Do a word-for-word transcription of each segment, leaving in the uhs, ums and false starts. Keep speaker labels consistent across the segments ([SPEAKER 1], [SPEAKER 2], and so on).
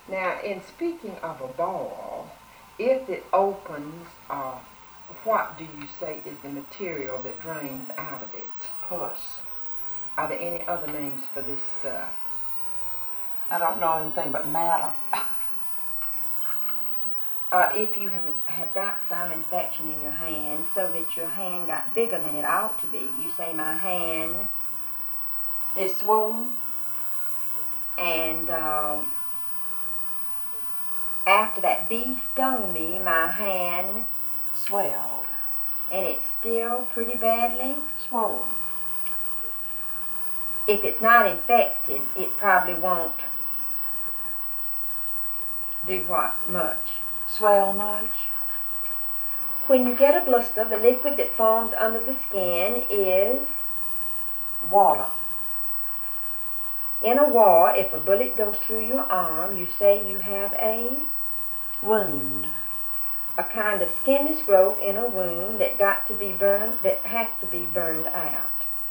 [SPEAKER 1] Now, in speaking of a ball, if it opens, uh, what do you say is the material that drains out of it?
[SPEAKER 2] Pus.
[SPEAKER 1] Are there any other names for this stuff?
[SPEAKER 2] I don't know anything but matter.
[SPEAKER 3] Uh, if you have, have got some infection in your hand so that your hand got bigger than it ought to be, you say, my hand
[SPEAKER 2] It's swollen.
[SPEAKER 3] and uh, after that bee stung me, my hand
[SPEAKER 2] Swelled.
[SPEAKER 3] and it's still pretty badly.
[SPEAKER 2] Swollen.
[SPEAKER 3] If it's not infected, it probably won't do what much.
[SPEAKER 2] Swell much.
[SPEAKER 3] When you get a blister, the liquid that forms under the skin is
[SPEAKER 2] Water.
[SPEAKER 3] in a war. If a bullet goes through your arm, you say you have a
[SPEAKER 2] Wound.
[SPEAKER 3] a kind of skinless growth in a wound that got to be burned, that has to be burned out.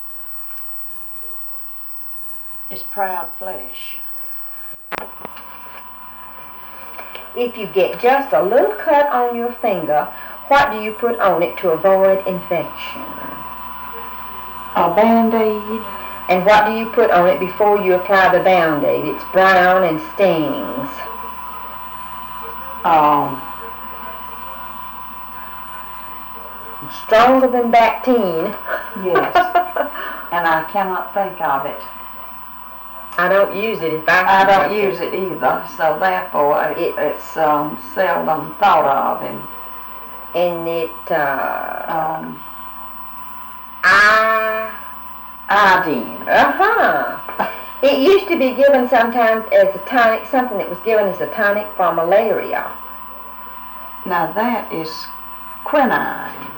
[SPEAKER 2] It's proud flesh.
[SPEAKER 3] If you get just a little cut on your finger, what do you put on it to avoid infection?
[SPEAKER 2] A Band-Aid.
[SPEAKER 3] And what do you put on it before you apply the Band-Aid? It's brown and stings.
[SPEAKER 2] Um,
[SPEAKER 3] Stronger than Bactine.
[SPEAKER 2] yes. And I cannot think of it.
[SPEAKER 3] I don't use it if I
[SPEAKER 2] I
[SPEAKER 3] can
[SPEAKER 2] don't
[SPEAKER 3] help
[SPEAKER 2] use it either, so therefore it, it's um, seldom thought of. And
[SPEAKER 3] And it, uh,
[SPEAKER 2] um,
[SPEAKER 3] I,
[SPEAKER 2] iodine.
[SPEAKER 3] uh-huh. It used to be given sometimes as a tonic, something that was given as a tonic for malaria.
[SPEAKER 2] Now that is quinine.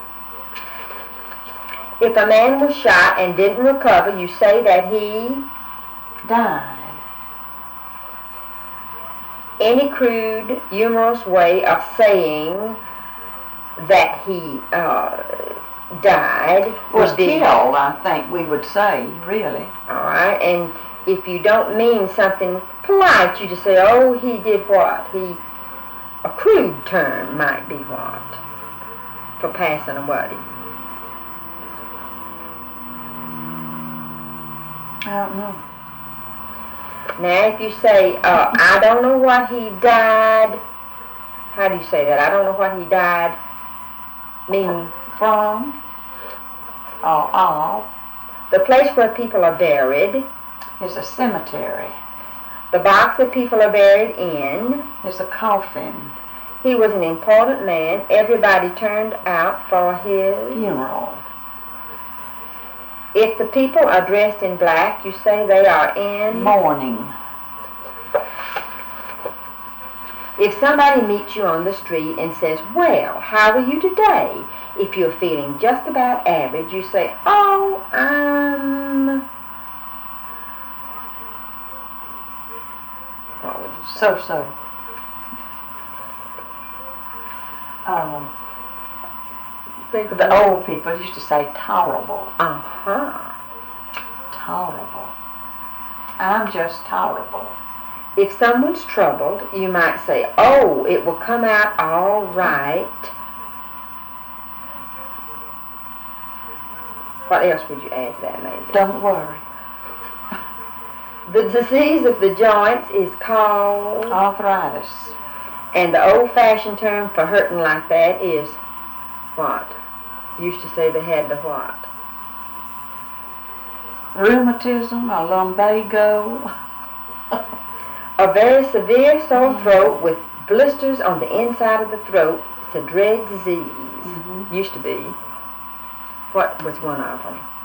[SPEAKER 3] If a man was shot and didn't recover, you say that he
[SPEAKER 2] Died.
[SPEAKER 3] any crude, humorous way of saying that he uh, died
[SPEAKER 2] Was
[SPEAKER 3] would be
[SPEAKER 2] killed, I think we would say, really.
[SPEAKER 3] all right. And if you don't mean something polite, you just say, "Oh, he did what?" He a crude term might be what for passing away.
[SPEAKER 2] I don't know.
[SPEAKER 3] Now, if you say, uh, "I don't know what he died," how do you say that? I don't know what he died. Meaning
[SPEAKER 2] From or of
[SPEAKER 3] the place where people are buried,
[SPEAKER 2] is a cemetery.
[SPEAKER 3] the box that people are buried in.
[SPEAKER 2] Is a coffin.
[SPEAKER 3] He was an important man. Everybody turned out for his
[SPEAKER 2] Funeral.
[SPEAKER 3] If the people are dressed in black, you say they are in
[SPEAKER 2] Mourning.
[SPEAKER 3] If somebody meets you on the street and says, "Well, how are you today?" If you're feeling just about average, you say, "Oh, I'm..." What would you say?
[SPEAKER 2] So so. Um,
[SPEAKER 3] Think
[SPEAKER 2] the
[SPEAKER 3] about-
[SPEAKER 2] old people used to say tolerable.
[SPEAKER 3] Uh-huh.
[SPEAKER 2] Tolerable. I'm just tolerable.
[SPEAKER 3] If someone's troubled, you might say, "Oh, it will come out all right." What else would you add to that, maybe?
[SPEAKER 2] Don't worry.
[SPEAKER 3] The disease of the joints is called,
[SPEAKER 2] Arthritis.
[SPEAKER 3] and the old-fashioned term for hurting like that is what? Used to say they had the what?
[SPEAKER 2] Rheumatism or lumbago.
[SPEAKER 3] A very severe sore throat with blisters on the inside of the throat. It's a dread disease.
[SPEAKER 2] Mhm.
[SPEAKER 3] Used to be. What was one of them?